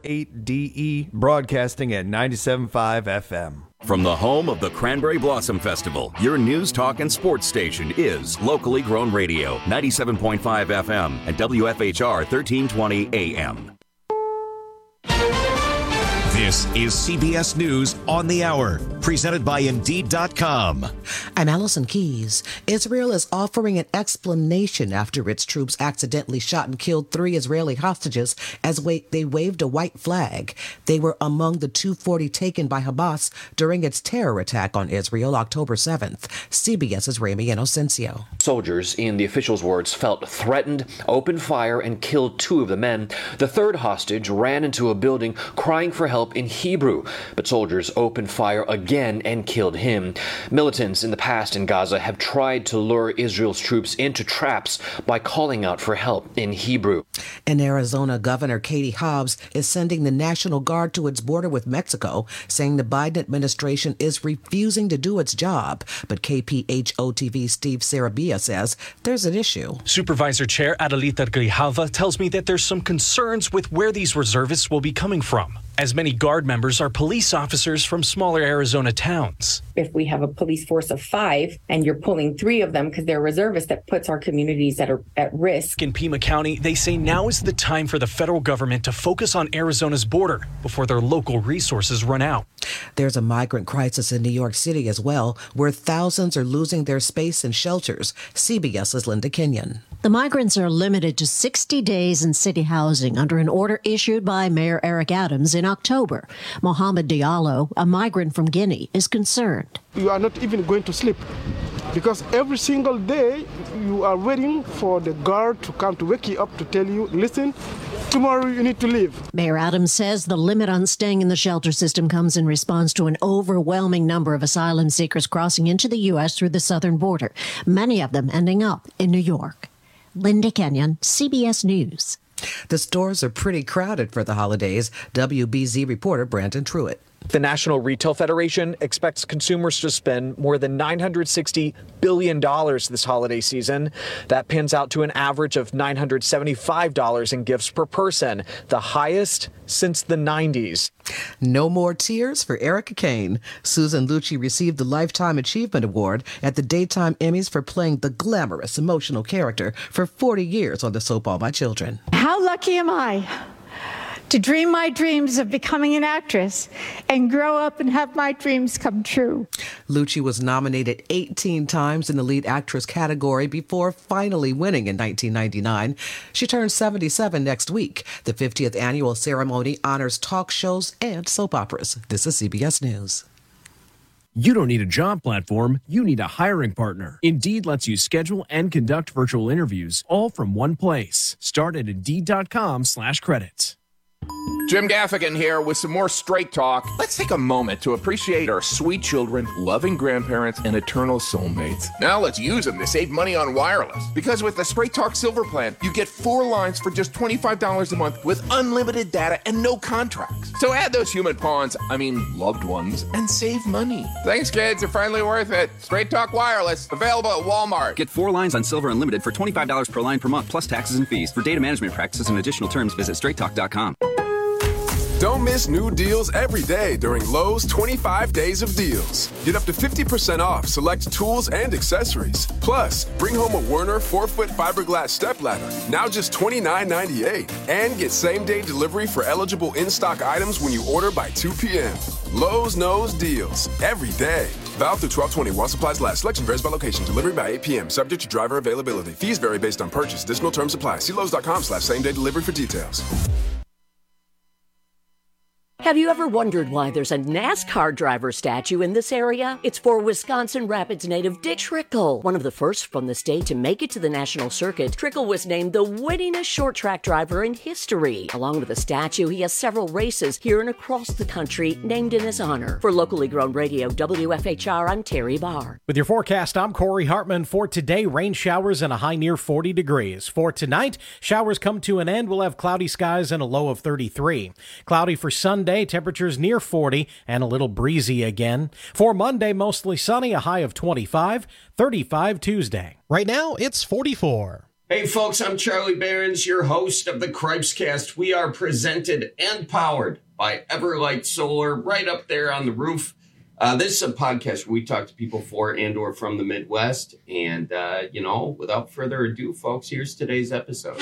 480-8DE, broadcasting at 97.5 FM. From the home of the Cranberry Blossom Festival, your news, talk, and sports station is Locally Grown Radio, 97.5 FM and WFHR 1320 AM. This is CBS News on the Hour, presented by Indeed.com. I'm Allison Keys. Israel is offering an explanation after its troops accidentally shot and killed 3 Israeli hostages as they waved a white flag. They were among the 240 taken by Hamas during its terror attack on Israel October 7th. CBS's Ramy Inocencio. Soldiers, in the officials' words, felt threatened, opened fire, and killed 2 of the men. The 3rd hostage ran into a building crying for help in Hebrew, but soldiers opened fire again and killed him. Militants in the past in Gaza have tried to lure Israel's troops into traps by calling out for help in Hebrew. In Arizona, Governor Katie Hobbs is sending the National Guard to its border with Mexico, saying the Biden administration is refusing to do its job. But KPHO-TV's Steve Sarabia says there's an issue. Supervisor Chair Adelita Grijalva tells me that there's some concerns with where these reservists will be coming from, as many Guard members are police officers from smaller Arizona towns. If we have a police force of 5 and you're pulling 3 of them because they're reservists, that puts our communities that are at risk. In Pima County, they say now is the time for the federal government to focus on Arizona's border before their local resources run out. There's a migrant crisis in New York City as well, where thousands are losing their space in shelters. CBS's Linda Kenyon. The migrants are limited to 60 days in city housing under an order issued by Mayor Eric Adams in October. Mohamed Diallo, a migrant from Guinea, is concerned. You are not even going to sleep because every single day you are waiting for the guard to come to wake you up to tell you, listen, tomorrow you need to leave. Mayor Adams says the limit on staying in the shelter system comes in response to an overwhelming number of asylum seekers crossing into the U.S. through the southern border, many of them ending up in New York. Linda Kenyon, CBS News. The stores are pretty crowded for the holidays. WBZ reporter Brandon Truitt. The National Retail Federation expects consumers to spend more than $960 billion this holiday season. That pans out to an average of $975 in gifts per person, the highest since the 90s. No more tears for Erica Kane. Susan Lucci received the Lifetime Achievement Award at the Daytime Emmys for playing the glamorous, emotional character for 40 years on the soap All My Children. How lucky am I to dream my dreams of becoming an actress and grow up and have my dreams come true. Lucci was nominated 18 times in the lead actress category before finally winning in 1999. She turns 77 next week. The 50th annual ceremony honors talk shows and soap operas. This is CBS News. You don't need a job platform, you need a hiring partner. Indeed lets you schedule and conduct virtual interviews all from one place. Start at Indeed.com/credits. Jim Gaffigan here with some more Straight Talk. Let's take a moment to appreciate our sweet children, loving grandparents, and eternal soulmates. Now let's use them to save money on wireless. Because with the Straight Talk Silver Plan, you get 4 lines for just $25 a month with unlimited data and no contracts. So add those human pawns, loved ones, and save money. Thanks, kids. They're finally worth it. Straight Talk Wireless, available at Walmart. Get 4 lines on Silver Unlimited for $25 per line per month, plus taxes and fees. For data management practices and additional terms, visit straighttalk.com. Don't miss new deals every day during Lowe's 25 Days of Deals. Get up to 50% off select tools and accessories. Plus, bring home a Werner 4-foot fiberglass stepladder, now just $29.98. And get same-day delivery for eligible in-stock items when you order by 2 p.m. Lowe's knows deals every day. Valid through 12/20 while supplies last. Selection varies by location. Delivery by 8 p.m. Subject to driver availability. Fees vary based on purchase. Additional terms apply. See Lowe's.com/same-day delivery for details. Have you ever wondered why there's a NASCAR driver statue in this area? It's for Wisconsin Rapids native Dick Trickle. One of the first from the state to make it to the national circuit, Trickle was named the winningest short track driver in history. Along with the statue, he has several races here and across the country named in his honor. For Locally Grown Radio, WFHR, I'm Terry Barr. With your forecast, I'm Corey Hartman. For today, rain showers and a high near 40 degrees. For tonight, showers come to an end. We'll have cloudy skies and a low of 33. Cloudy for Sunday. Temperatures near 40 and a little breezy again. For Monday, mostly sunny, a high of 25, 35 Tuesday. Right now, it's 44. Hey folks, I'm Charlie Behrens, your host of the Cripescast. We are presented and powered by Everlight Solar right up there on the roof. This is a podcast where we talk to people for and or from the Midwest. And, without further ado, folks, here's today's episode.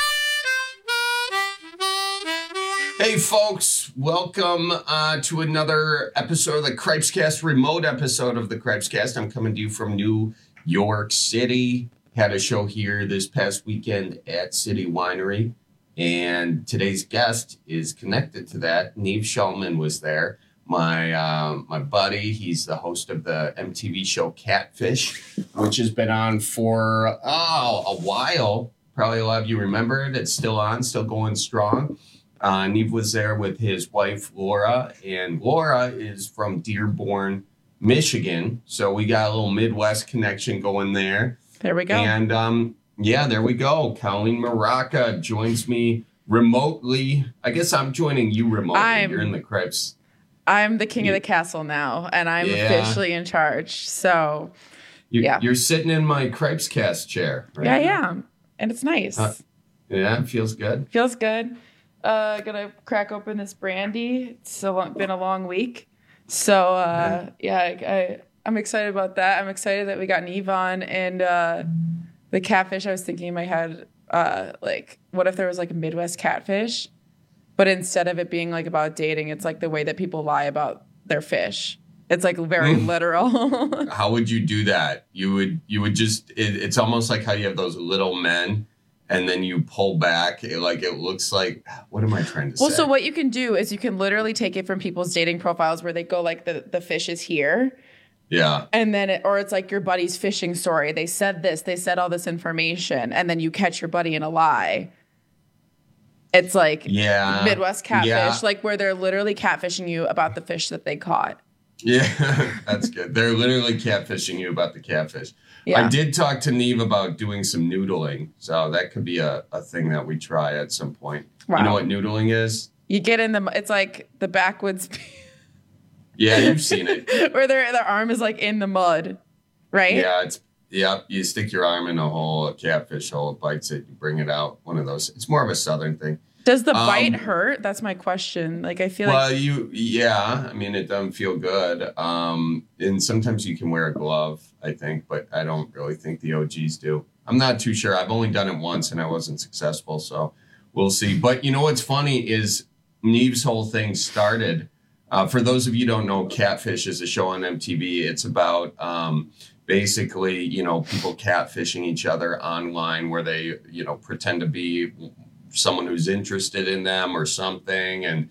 Hey folks, welcome to another episode of the Cripescast, remote episode of the Cripescast. I'm coming to you from New York City. Had a show here this past weekend at City Winery, and today's guest is connected to that. Nev Schulman was there. My buddy, he's the host of the MTV show Catfish, which has been on for a while. Probably a lot of you remember it. It's still on, still going strong. Nev was there with his wife, Laura, and Laura is from Dearborn, Michigan. So we got a little Midwest connection going there. There we go. And, there we go. Colleen Maraca joins me remotely. I guess I'm joining you remotely. You're in the Cripes. I'm the king of the castle now, and I'm officially in charge. So, You're sitting in my Cripescast chair, right? Yeah, I am. And it's nice. It feels good. Feels good. Gonna crack open this brandy. It's been a long week. So, I'm excited about that. I'm excited that we got Nev on, and the catfish. I was thinking in my head, what if there was like a Midwest catfish, but instead of it being like about dating, it's like the way that people lie about their fish. It's like very literal. How would you do that? You would just. It's almost like how you have those little men, and then you pull back. It looks like. What am I trying to say? Well, so what you can do is you can literally take it from people's dating profiles where they go like the fish is here. Yeah. And then it's like your buddy's fishing story. They said this, they said all this information, and then you catch your buddy in a lie. It's like Midwest catfish, like where they're literally catfishing you about the fish that they caught. Yeah, that's good. They're literally catfishing you about the catfish. Yeah. I did talk to Nev about doing some noodling, so that could be a thing that we try at some point. Wow. You know what noodling is? You get in it's like the backwoods. Yeah, you've seen it. Where their arm is like in the mud, right? Yeah, you stick your arm in a hole, a catfish hole, it bites it, you bring it out. One of those. It's more of a southern thing. Does the bite hurt? That's my question. Like, I feel like... I mean, it doesn't feel good. And sometimes you can wear a glove, I think, but I don't really think the OGs do. I'm not too sure. I've only done it once and I wasn't successful, so we'll see. But you know what's funny is Nev's whole thing started... for those of you who don't know, Catfish is a show on MTV. It's about basically, people catfishing each other online where they, pretend to be someone who's interested in them or something. And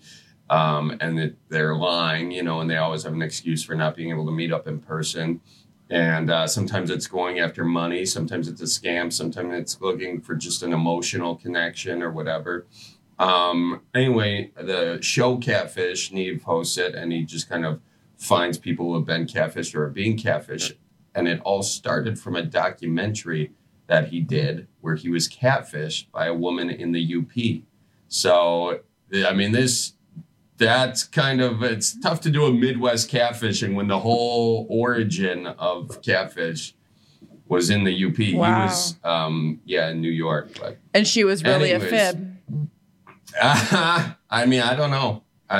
that they're lying, and they always have an excuse for not being able to meet up in person. And sometimes it's going after money. Sometimes it's a scam. Sometimes it's looking for just an emotional connection or whatever. Anyway, the show Catfish, Nev hosts it, and he just kind of finds people who have been catfished or are being catfished. And it all started from a documentary that he did where he was catfished by a woman in the UP. So, I mean, it's tough to do a Midwest catfishing when the whole origin of catfish was in the UP. Wow. He was, in New York. But and she was really a fib. I mean, I don't know.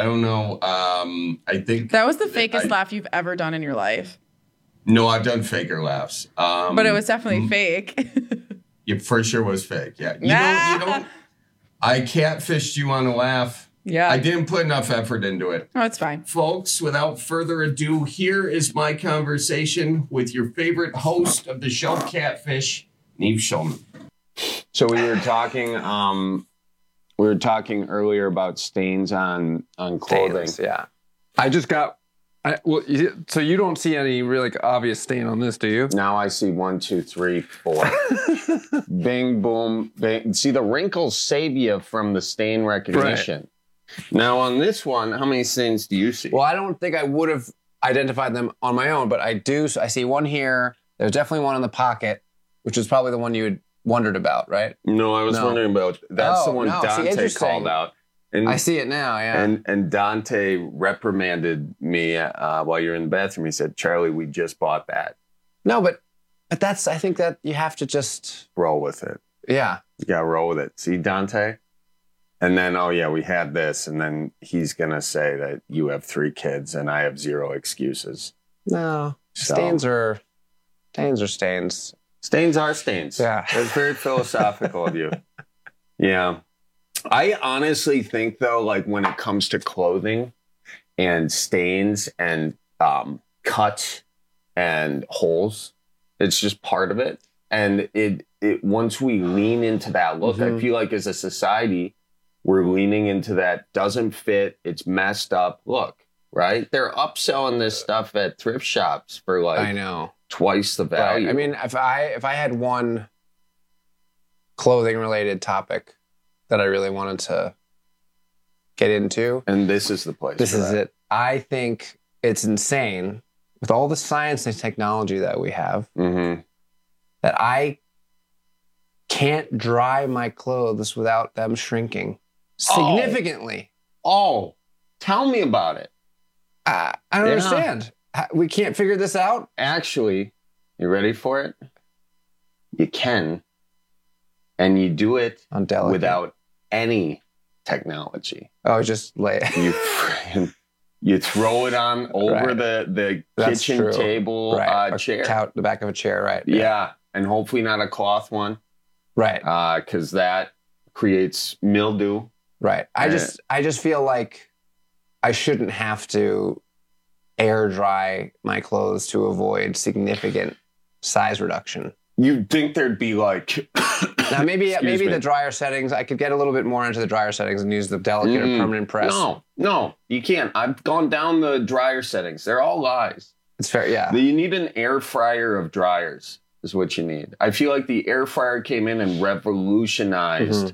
I think that was the fakest laugh you've ever done in your life. No, I've done faker laughs. But it was definitely fake. It for sure was fake. Yeah. You don't. I catfished you on a laugh. Yeah. I didn't put enough effort into it. Oh, it's fine. Folks, without further ado, here is my conversation with your favorite host of the show Catfish, Nev Schulman. So we were talking earlier about stains on clothing. Stains, yeah. I just got... so you don't see any really obvious stain on this, do you? Now I see 1, 2, 3, 4. Bing, boom, bing. See, the wrinkles save you from the stain recognition. Right. Now on this one, how many stains do you see? Well, I don't think I would have identified them on my own, but I do. So I see one here. There's definitely one in the pocket, which is probably the one you had wondered about, right? No, I was wondering about... That's the one Dante called out. And I see it now, yeah. And Dante reprimanded me while you're in the bathroom. He said, Charlie, we just bought that. No, but that's, I think that you have to just... roll with it. Yeah. You gotta roll with it. See, Dante? And then, oh yeah, we had this, and then he's gonna say that you have 3 kids and I have 0 excuses. No. So- Stains are stains. Stains are stains. Yeah. That's very philosophical of you. Yeah. I honestly think, though, like when it comes to clothing and stains and cuts and holes, it's just part of it. And it once we lean into that look, I feel like as a society, we're leaning into that doesn't fit, it's messed up look, right? They're upselling this stuff at thrift shops for like I know. twice the value. Right. I mean, if I had one clothing related topic that I really wanted to get into, and this is the place. This for is that. it. I think it's insane with all the science and technology that we have that I can't dry my clothes without them shrinking significantly. Oh, tell me about it. I don't understand. We can't figure this out. Actually, you ready for it? You can. And you do it without any technology. Oh, just lay it. You throw it on over the That's kitchen true. table Right. chair. The back of a chair, right? Yeah. And hopefully not a cloth one. Right. Because that creates mildew. Right. I just feel like I shouldn't have to air dry my clothes to avoid significant size reduction. You'd think there'd be like now maybe Excuse me. the dryer settings, I could get a little bit more into the dryer settings and use the delicate or permanent press. No, you can't. I've gone down the dryer settings. They're all lies. It's fair, yeah. You need an air fryer of dryers is what you need. I feel like the air fryer came in and revolutionized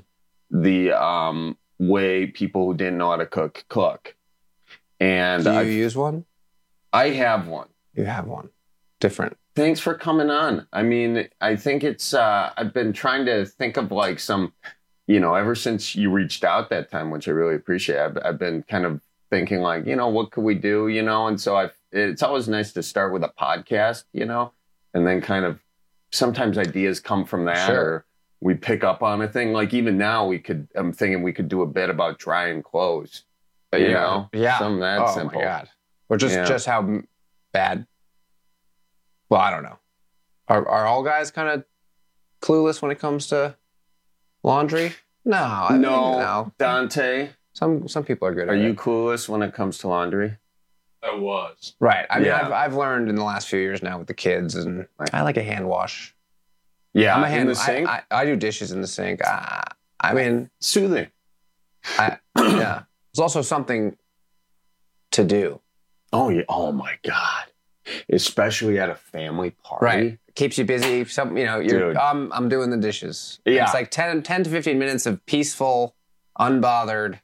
the way people who didn't know how to cook. And Do you use one? I have one. You have one. Different. Thanks for coming on. I mean, I think it's, I've been trying to think of like some, ever since you reached out that time, which I really appreciate, I've been kind of thinking like, what could we do, and so it's always nice to start with a podcast, and then kind of sometimes ideas come from that or we pick up on a thing. Like even now I'm thinking we could do a bit about drying clothes, Yeah. something that simple. My God. Or just how bad. Well, I don't know. Are all guys kind of clueless when it comes to laundry? No. No. Dante? Some people are good at it. Are it. you clueless when it comes to laundry? I was. Right. I mean, I've learned in the last few years now with the kids, and I like a hand wash. Yeah, I'm a hand, in the sink? I do dishes in the sink. I mean, soothing. Yeah. It's also something to do. Oh, yeah. Oh, my God. Especially at a family party. Right. Keeps you busy. Dude. I'm doing the dishes. Yeah. It's like 10 to 15 minutes of peaceful, unbothered,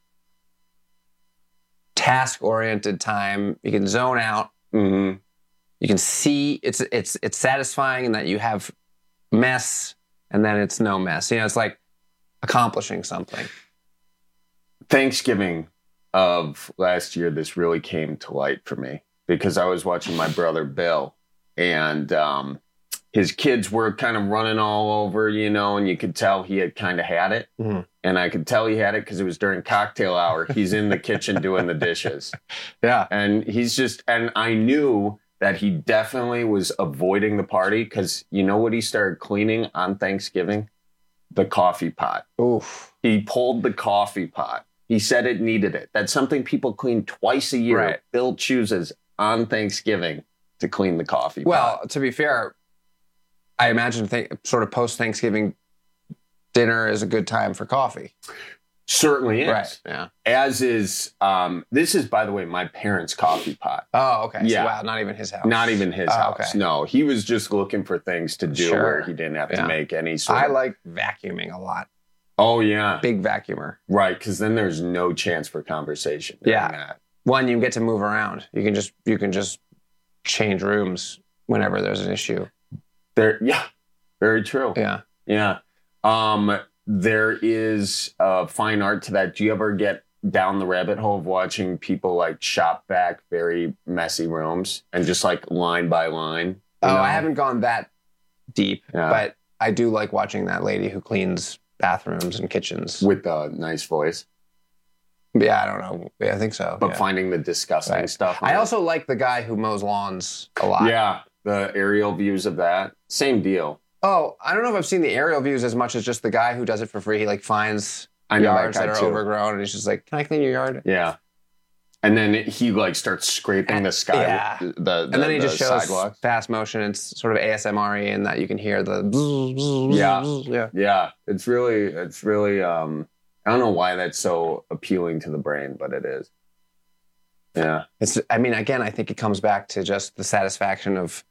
task-oriented time. You can zone out. Mm-hmm. You can see it's satisfying in that you have mess and then it's no mess. It's like accomplishing something. Thanksgiving of last year, this really came to light for me because I was watching my brother Bill and his kids were kind of running all over, and you could tell he had kind of had it. Mm-hmm. And I could tell he had it because it was during cocktail hour. He's in the kitchen doing the dishes. Yeah. And and I knew that he definitely was avoiding the party because you know what he started cleaning on Thanksgiving? The coffee pot. Oof. He pulled the coffee pot. He said it needed it. That's something people clean twice a year. Right. Bill chooses on Thanksgiving to clean the coffee pot. Well, to be fair, I imagine sort of post-Thanksgiving dinner is a good time for coffee. Certainly is. Right, yeah. As is, this is, by the way, my parents' coffee pot. Oh, okay. Yeah. So, wow, not even his house. Not even his house. Okay. No, he was just looking for things to do where he didn't have to make any sort of... I like vacuuming a lot. Oh, yeah. Big vacuumer. Right, because then there's no chance for conversation. Yeah. One, you get to move around. You can just change rooms whenever there's an issue. Yeah, very true. Yeah. Yeah. There is fine art to that. Do you ever get down the rabbit hole of watching people like shop back very messy rooms and just like line by line? I haven't gone that deep, but I do like watching that lady who cleans bathrooms and kitchens with a nice voice. Yeah, I don't know. Yeah, I think so. But finding the disgusting stuff. I also like the guy who mows lawns a lot. Yeah, the aerial views of that. Same deal. Oh, I don't know if I've seen the aerial views as much as just the guy who does it for free. He like finds yards that are overgrown, and he's just like, "Can I clean your yard?" Yeah. And then he like starts scraping the sky. Yeah. And then he just shows fast motion. It's sort of ASMR-y in that you can hear the bzz, bzz, yeah. bzz, yeah. Yeah. It's really I don't know why that's so appealing to the brain, but it is. Yeah. I mean, again, I think it comes back to just the satisfaction of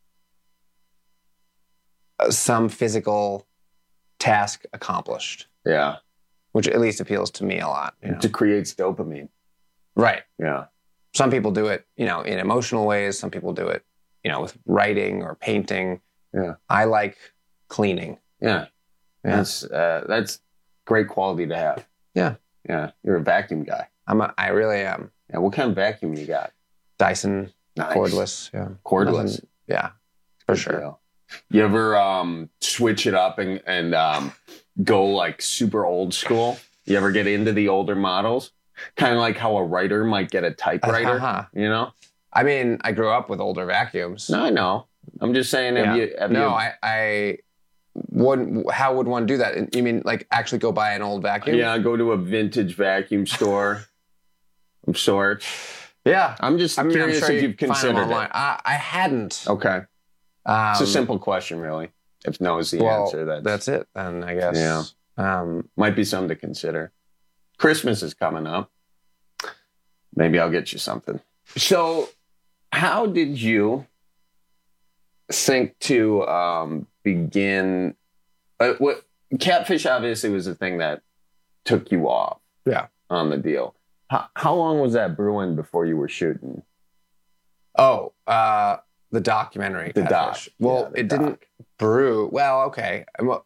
some physical task accomplished. Yeah. Which at least appeals to me a lot. It creates dopamine. Right. Yeah. Some people do it, in emotional ways. Some people do it, with writing or painting. Yeah. I like cleaning. Yeah. That's great quality to have. Yeah. Yeah. You're a vacuum guy. I really am. Yeah. What kind of vacuum you got? Dyson. Nice. Cordless. Yeah. Cordless. Nothing, yeah. For sure. Deal. You ever switch it up and go like super old school? You ever get into the older models? Kind of like how a writer might get a typewriter, I mean, I grew up with older vacuums. No, I know. I'm just saying, I wouldn't. How would one do that? You mean like actually go buy an old vacuum? Yeah, go to a vintage vacuum store of sorts. Yeah. I'm curious if you've considered it. I hadn't. Okay. It's a simple question, really. If no is the answer, that's it, then I guess. Yeah. Might be something to consider. Christmas is coming up. Maybe I'll get you something. So, how did you think to begin? Catfish obviously was the thing that took you off. Yeah. On the deal. How long was that brewing before you were shooting? Oh, the documentary. The doc. Well, it didn't brew. Well, okay.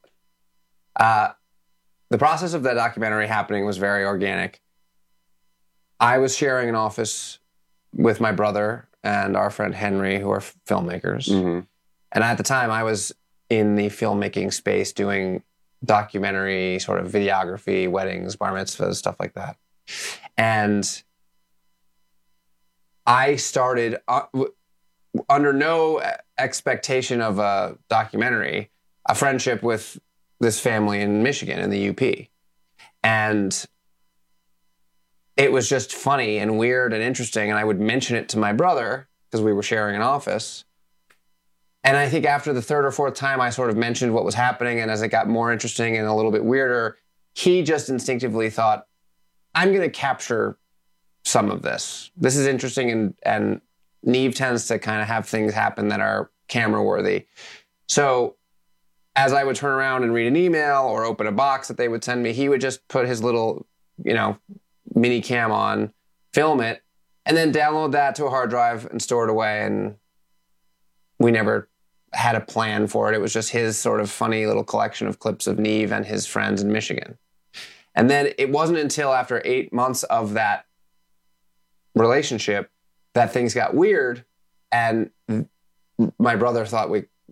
The process of that documentary happening was very organic. I was sharing an office with my brother and our friend Henry, who are filmmakers. Mm-hmm. And at the time, I was in the filmmaking space doing documentary, sort of videography, weddings, bar mitzvahs, stuff like that. And I started under no expectation of a documentary, a friendship with this family in Michigan in the UP. And it was just funny and weird and interesting. And I would mention it to my brother because we were sharing an office. And I think after the third or fourth time I sort of mentioned what was happening, and as it got more interesting and a little bit weirder, he just instinctively thought, I'm going to capture some of this. This is interesting, and Neve tends to kind of have things happen that are camera worthy. So as I would turn around and read an email or open a box that they would send me, he would just put his little, mini cam on, film it, and then download that to a hard drive and store it away. And we never had a plan for it. It was just his sort of funny little collection of clips of Neve and his friends in Michigan. And then it wasn't until after 8 months of that relationship that things got weird. And my brother thought,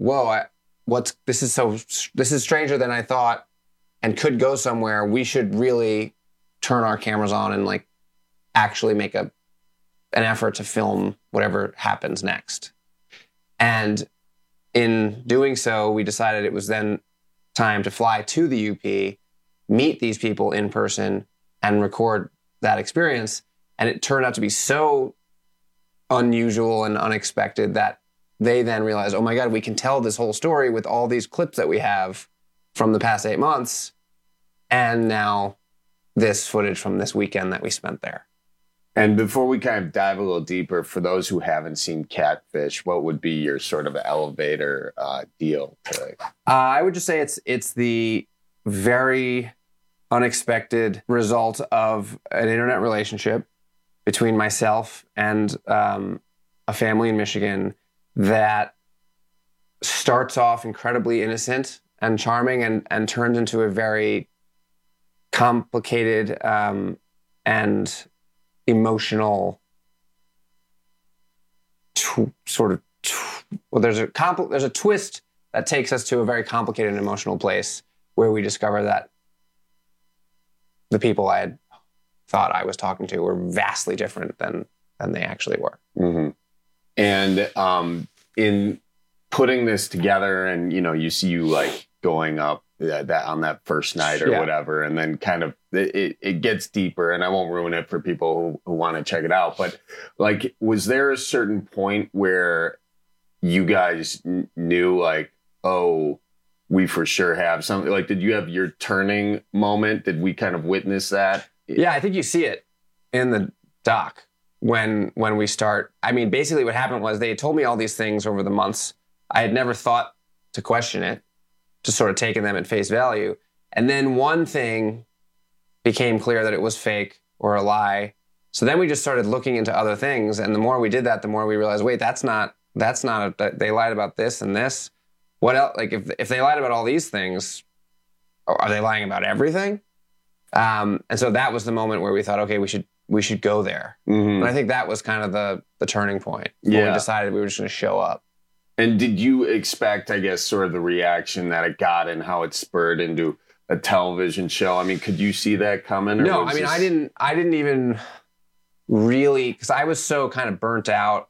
this is stranger than I thought and could go somewhere. We should really turn our cameras on and like actually make an effort to film whatever happens next. And in doing so, we decided it was then time to fly to the UP, meet these people in person, and record that experience. And it turned out to be so unusual and unexpected that they then realized, oh my God, we can tell this whole story with all these clips that we have from the past 8 months. And now this footage from this weekend that we spent there. And before we kind of dive a little deeper, for those who haven't seen Catfish, what would be your sort of elevator deal? I would just say it's the very unexpected result of an internet relationship between myself and a family in Michigan that starts off incredibly innocent and charming and turns into a very complicated and emotional there's a twist that takes us to a very complicated and emotional place where we discover that the people I had thought I was talking to were vastly different than they actually were. Mm-hmm. And in putting this together, and you see you like going up that on that first night or whatever, and then kind of it gets deeper, and I won't ruin it for people who want to check it out, but like, was there a certain point where you guys knew like, oh, we for sure have something? Like, did you have your turning moment? Did we kind of witness that? Yeah, I think you see it in the doc when we start. I mean, basically what happened was they had told me all these things over the months. I had never thought to question it, just sort of taken them at face value. And then one thing became clear that it was fake or a lie. So then we just started looking into other things. And the more we did that, the more we realized, wait, they lied about this and this. What else? Like if they lied about all these things, are they lying about everything? And so that was the moment where we thought, okay, we should go there. Mm-hmm. And I think that was kind of the turning point when we decided we were just going to show up. And did you expect, I guess, sort of the reaction that it got and how it spurred into a television show? I mean, could you see that coming? No, I mean, I didn't even really, because I was so kind of burnt out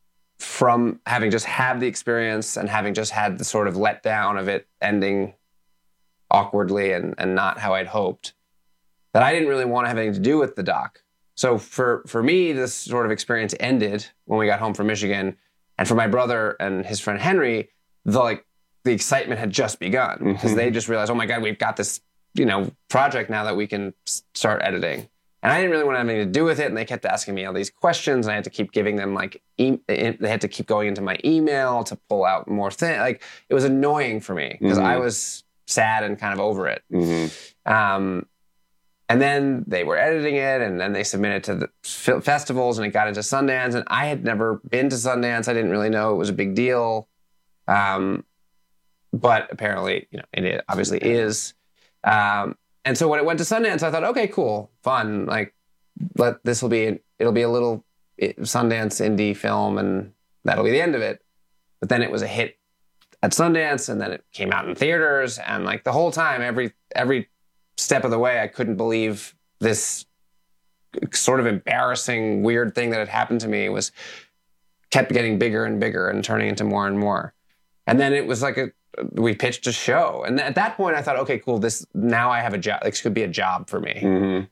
from having just had the experience and having just had the sort of letdown of it ending awkwardly and not how I'd hoped, that I didn't really want to have anything to do with the doc. So for me, this sort of experience ended when we got home from Michigan. And for my brother and his friend Henry, the excitement had just begun because they just realized, oh my God, we've got this, project now that we can start editing. And I didn't really want to have anything to do with it. And they kept asking me all these questions. And I had to keep giving them they had to keep going into my email to pull out more things. Like, it was annoying for me because I was sad and kind of over it. Mm-hmm. And then they were editing it, and then they submitted to the festivals, and it got into Sundance. And I had never been to Sundance. I didn't really know it was a big deal. But apparently, it obviously is. And so when it went to Sundance, I thought, okay, cool, fun. Like, it'll be a little Sundance indie film, and that'll be the end of it. But then it was a hit at Sundance, and then it came out in theaters, and like the whole time, every step of the way, I couldn't believe this sort of embarrassing, weird thing that had happened to me kept getting bigger and bigger and turning into more and more. And then it was like we pitched a show. And at that point I thought, okay, cool, now I have a job. This could be a job for me. Mm-hmm.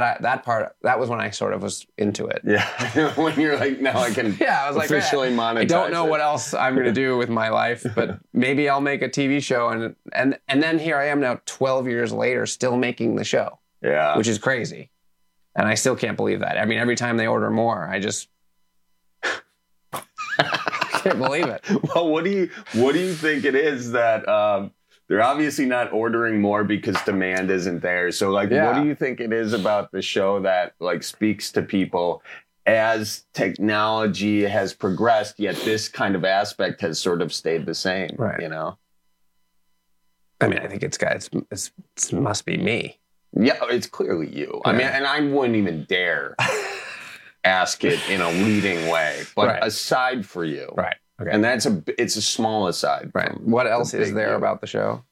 That was when I sort of was into it. Yeah. When you're like, now I can I was officially monetize I don't know what else I'm going to do with my life, but maybe I'll make a TV show. And then here I am now 12 years later, still making the show. Yeah. Which is crazy. And I still can't believe that. I mean, every time they order more, I just can't believe it. Well, what do you think it is that they're obviously not ordering more because demand isn't there? So what do you think it is about the show that like speaks to people as technology has progressed, yet this kind of aspect has sort of stayed the same, right? I mean, I think it must be me. Yeah, it's clearly you. I mean, and I wouldn't even dare ask it in a leading way, but aside for you. Right. Okay. And it's a small aside. Right. What else is there about the show?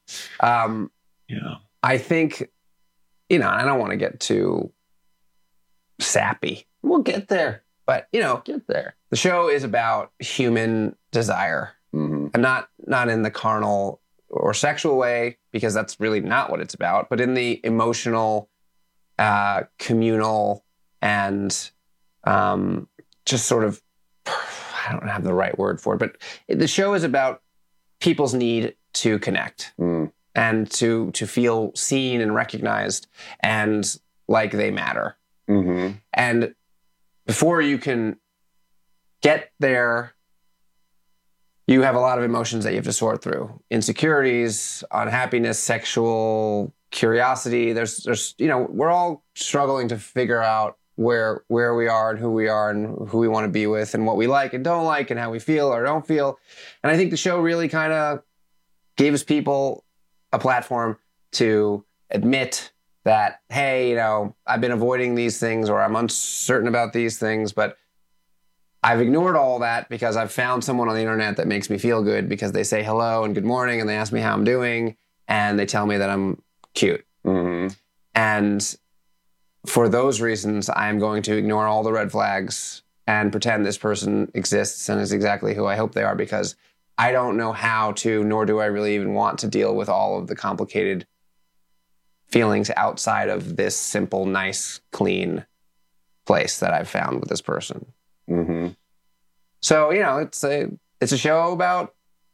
I think, and I don't want to get too sappy. We'll get there. But, get there. The show is about human desire. Mm-hmm. And not in the carnal or sexual way, because that's really not what it's about, but in the emotional, communal, and just sort of, I don't have the right word for it, but the show is about people's need to connect and to feel seen and recognized and like they matter. Mm-hmm. And before you can get there, you have a lot of emotions that you have to sort through. Insecurities, unhappiness, sexual curiosity. There's we're all struggling to figure out where we are and who we want to be with and what we like and don't like and how we feel or don't feel. And I think the show really kind of gives people a platform to admit that, hey, I've been avoiding these things or I'm uncertain about these things, but I've ignored all that because I've found someone on the internet that makes me feel good because they say hello and good morning and they ask me how I'm doing and they tell me that I'm cute. Mm-hmm. And for those reasons, I'm going to ignore all the red flags and pretend this person exists and is exactly who I hope they are, because I don't know how to, nor do I really even want to deal with all of the complicated feelings outside of this simple, nice, clean place that I've found with this person. Mm-hmm. So, it's a show about,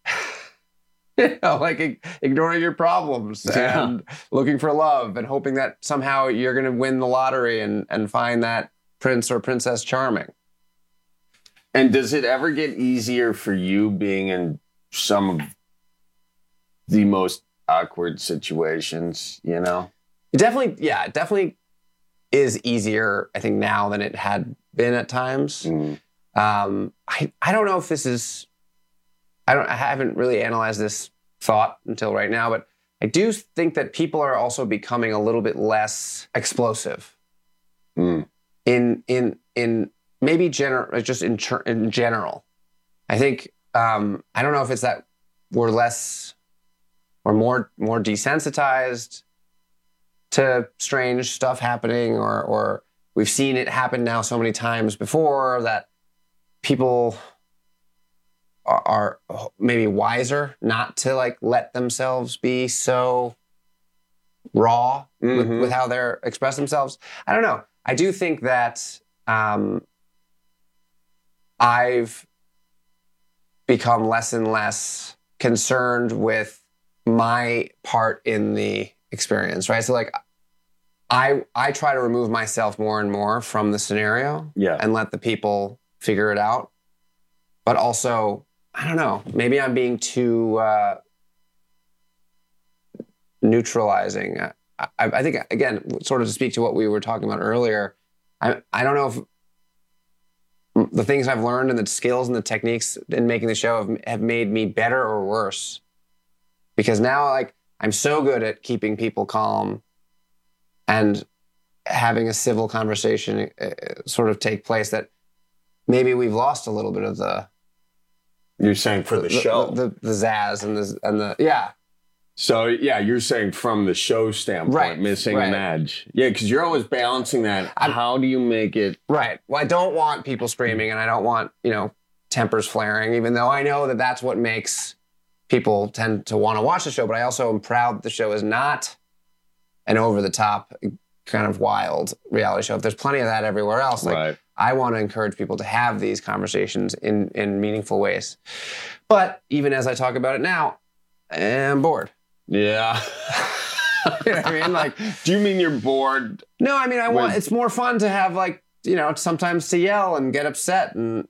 ignoring your problems and looking for love and hoping that somehow you're going to win the lottery and find that Prince or Princess Charming. And does it ever get easier for you being in some of the most awkward situations, It definitely is easier, I think, now than it had been at times. Mm. I don't know if this is, I haven't really analyzed this thought until right now, but I do think that people are also becoming a little bit less explosive. Mm. In maybe just in general. I think, I don't know if it's that we're more desensitized to strange stuff happening, or we've seen it happen now so many times before that people are maybe wiser not to let themselves be so raw with how they're express themselves. I don't know. I do think that I've become less and less concerned with my part in the experience, right? So I try to remove myself more and more from the scenario and let the people figure it out. But also, I don't know, maybe I'm being too neutralizing. I think, again, sort of to speak to what we were talking about earlier, I don't know if the things I've learned and the skills and the techniques in making the show have made me better or worse. Because now, I'm so good at keeping people calm and having a civil conversation sort of take place that maybe we've lost a little bit of the... You're saying for the show? The zazz and the yeah. So, you're saying from the show standpoint, missing an edge. Yeah, because you're always balancing that. How do you make it... Right. Well, I don't want people screaming, and I don't want, tempers flaring, even though I know that that's what makes people tend to want to watch the show. But I also am proud that the show is not an over-the-top, kind of wild reality show. If there's plenty of that everywhere else, I want to encourage people to have these conversations in meaningful ways. But even as I talk about it now, I'm bored. Yeah. You know what I mean? Do you mean you're bored? No, I mean, it's more fun to have sometimes to yell and get upset and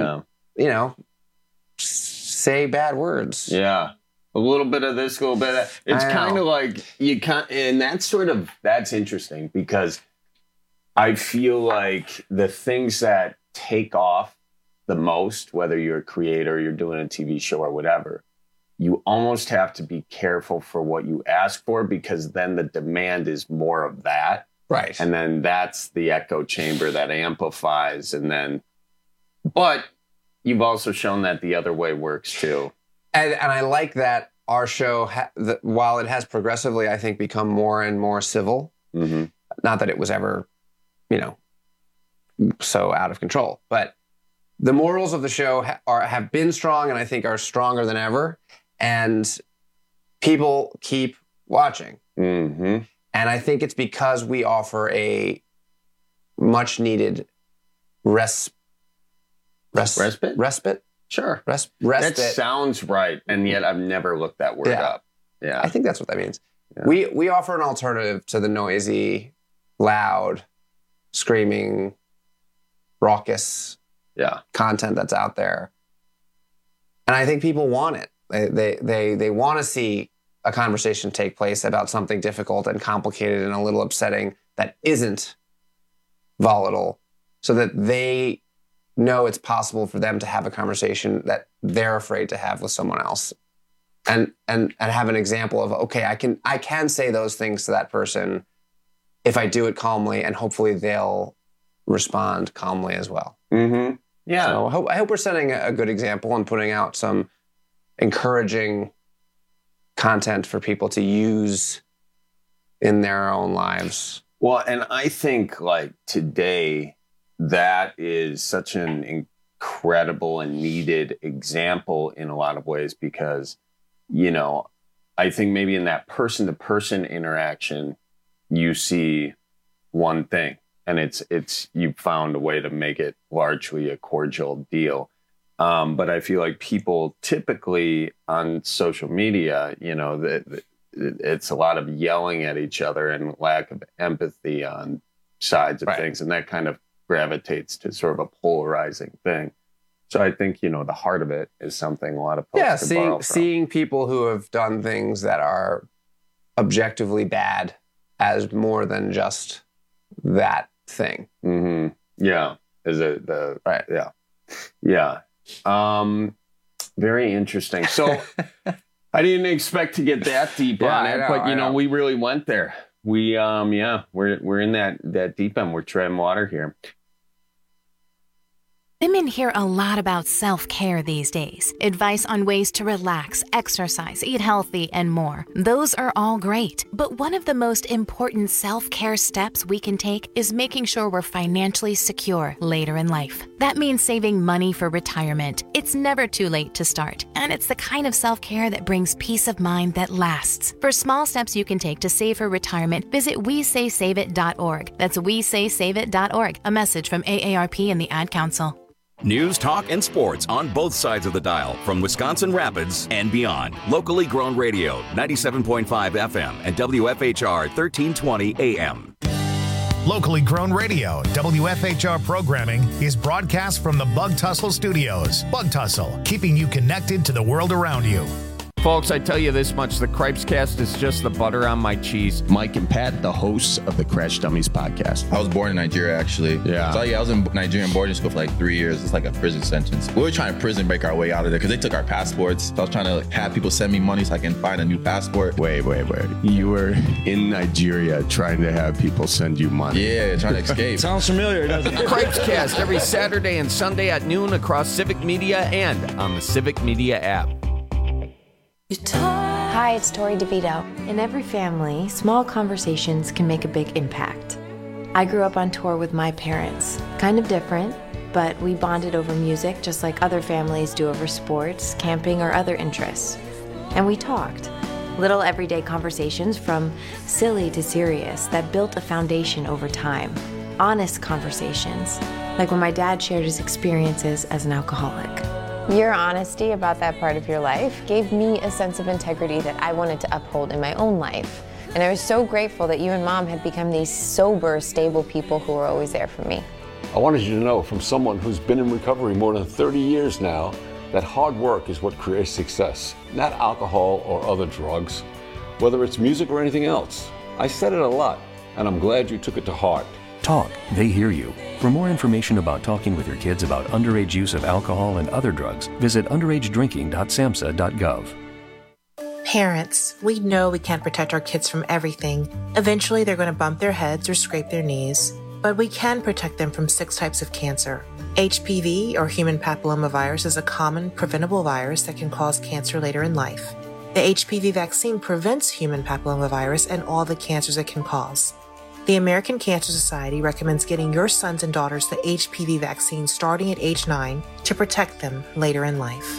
say bad words. Yeah. A little bit of this, a little bit of that. It's kind of like you can't, and that's interesting because I feel like the things that take off the most, whether you're a creator, you're doing a TV show or whatever, you almost have to be careful for what you ask for because then the demand is more of that. Right. And then that's the echo chamber that amplifies. But you've also shown that the other way works too. And I like that our show, while it has progressively, I think, become more and more civil, not that it was ever, so out of control, but the morals of the show have been strong and I think are stronger than ever. And people keep watching. Mm-hmm. And I think it's because we offer a much needed respite. Sure. Respite. That sounds right. And yet I've never looked that word up. Yeah. I think that's what that means. Yeah. We offer an alternative to the noisy, loud, screaming, raucous content that's out there. And I think people want it. They want to see a conversation take place about something difficult and complicated and a little upsetting that isn't volatile, so that they know it's possible for them to have a conversation that they're afraid to have with someone else, and have an example of, okay, I can say those things to that person if I do it calmly, and hopefully they'll respond calmly as well. Mm-hmm. Yeah. So I hope we're setting a good example and putting out some encouraging content for people to use in their own lives. Well, and I think like today, that is such an incredible and needed example in a lot of ways because, you know, I think maybe in that person-to-person interaction, you see one thing, and it's you've found a way to make it largely a cordial deal. But I feel like people typically on social media, you know, it's a lot of yelling at each other and lack of empathy on sides of things, and that kind of gravitates to sort of a polarizing thing. So I think, you know, the heart of it is something a lot of folks can borrow from. Seeing people who have done things that are objectively bad as more than just that thing. Mm-hmm. Yeah. Is it the right? Yeah. Yeah. Very interesting. So I didn't expect to get that deep on it, but you know, we really went there. We we're in that deep end. We're treading water here. Women hear a lot about self-care these days. Advice on ways to relax, exercise, eat healthy, and more. Those are all great. But one of the most important self-care steps we can take is making sure we're financially secure later in life. That means saving money for retirement. It's never too late to start. And it's the kind of self-care that brings peace of mind that lasts. For small steps you can take to save for retirement, visit WeSaySaveIt.org. That's WeSaySaveIt.org. A message from AARP and the Ad Council. News, talk, and sports on both sides of the dial from Wisconsin Rapids and beyond. Locally grown radio, 97.5 FM and WFHR 1320 AM. Locally grown radio, WFHR programming is broadcast from the Bug Tussle Studios. Bug Tussle, keeping you connected to the world around you. Folks, I tell you this much, the Cripescast is just the butter on my cheese. Mike and Pat, the hosts of the Crash Dummies podcast. I was born in Nigeria, actually. Yeah. So I was in Nigerian boarding school for like 3 years. It's like a prison sentence. We were trying to prison break our way out of there because they took our passports. So I was trying to have people send me money so I can find a new passport. Wait. You were in Nigeria trying to have people send you money. Yeah, trying to escape. Sounds familiar, doesn't it? Cripescast every Saturday and Sunday at noon across Civic Media and on the Civic Media app. Hi, it's Tori DeVito. In every family, small conversations can make a big impact. I grew up on tour with my parents. Kind of different, but we bonded over music just like other families do over sports, camping, or other interests. And we talked. Little everyday conversations from silly to serious that built a foundation over time. Honest conversations, like when my dad shared his experiences as an alcoholic. Your honesty about that part of your life gave me a sense of integrity that I wanted to uphold in my own life. And I was so grateful that you and Mom had become these sober, stable people who were always there for me. I wanted you to know from someone who's been in recovery more than 30 years now that hard work is what creates success, not alcohol or other drugs, whether it's music or anything else. I said it a lot, and I'm glad you took it to heart. Talk, they hear you. For more information about talking with your kids about underage use of alcohol and other drugs, visit underagedrinking.samhsa.gov. Parents, we know we can't protect our kids from everything. Eventually, they're going to bump their heads or scrape their knees. But we can protect them from 6 types of cancer. HPV, or human papillomavirus, is a common preventable virus that can cause cancer later in life. The HPV vaccine prevents human papillomavirus and all the cancers it can cause. The American Cancer Society recommends getting your sons and daughters the HPV vaccine starting at age 9 to protect them later in life.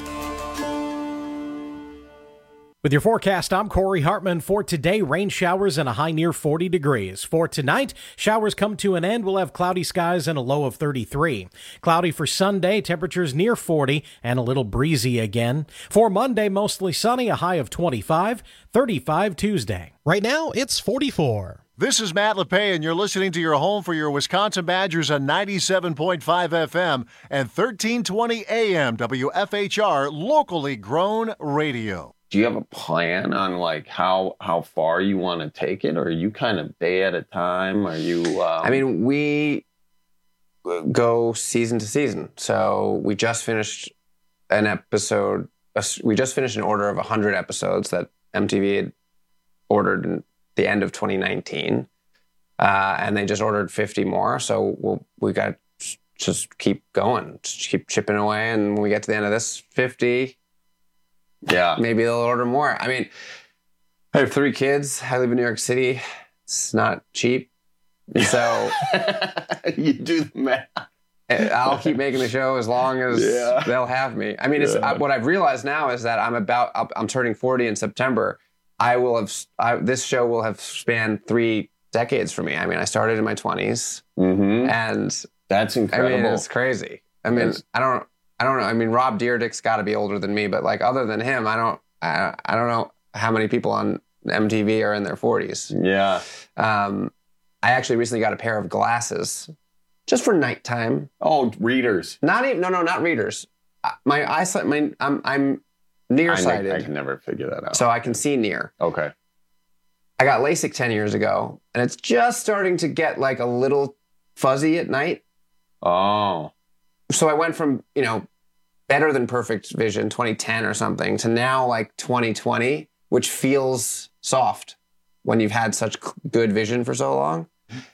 With your forecast, I'm Corey Hartman. For today, rain showers and a high near 40 degrees. For tonight, showers come to an end. We'll have cloudy skies and a low of 33. Cloudy for Sunday, temperatures near 40 and a little breezy again. For Monday, mostly sunny, a high of 25, 35 Tuesday. Right now, it's 44. This is Matt LePay, and you're listening to your home for your Wisconsin Badgers on 97.5 FM and 1320 AM WFHR, locally grown radio. Do you have a plan on like how far you want to take it, or are you kind of day at a time? Are you? I mean, we go season to season. So we just finished an episode. We just finished an order of 100 episodes that MTV had ordered in the end of 2019, and they just ordered 50 more. So we got just keep going, just keep chipping away. And when we get to the end of this 50, maybe they'll order more. I mean, I have 3 kids. I live in New York City. It's not cheap. So you do the math. I'll keep making the show as long as they'll have me. I mean, what I've realized now is that I'm turning 40 in September. This show will have spanned 3 decades for me. I mean, I started in my 20s, and that's incredible. I mean, it's crazy. I mean, I don't know. I mean, Rob Dyrdek's got to be older than me, but like other than him, I don't know how many people on MTV are in their 40s. Yeah. I actually recently got a pair of glasses just for nighttime. Oh, readers. Not readers. My eyesight, I'm nearsighted. I can never figure that out. So I can see near. Okay. I got LASIK 10 years ago, and it's just starting to get like a little fuzzy at night. Oh. So I went from, better than perfect vision, 2010 or something, to now like 2020, which feels soft when you've had such good vision for so long.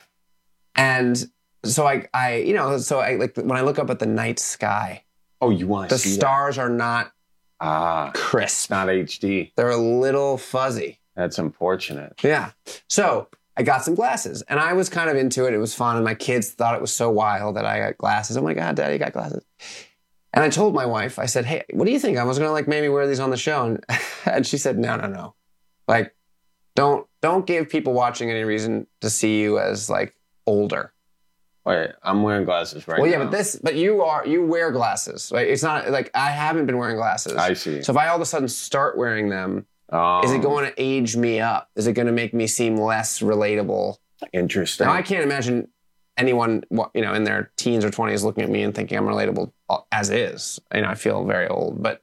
And so I like when I look up at the night sky. Oh, you want to see the stars are not crisp. Not HD. They're a little fuzzy. That's unfortunate. Yeah. So I got some glasses, and I was kind of into it. It was fun, and my kids thought it was so wild that I got glasses. Oh my God, Daddy got glasses. And I told my wife, I said, hey, what do you think? I was going to like maybe wear these on the show. And she said, no. Like, don't give people watching any reason to see you as like older. Wait, I'm wearing glasses right now. Well, yeah, but you wear glasses, right? It's not like I haven't been wearing glasses. I see. So if I all of a sudden start wearing them, is it going to age me up? Is it going to make me seem less relatable? Interesting. Now, I can't imagine anyone, in their teens or 20s looking at me and thinking I'm relatable as is. I feel very old, but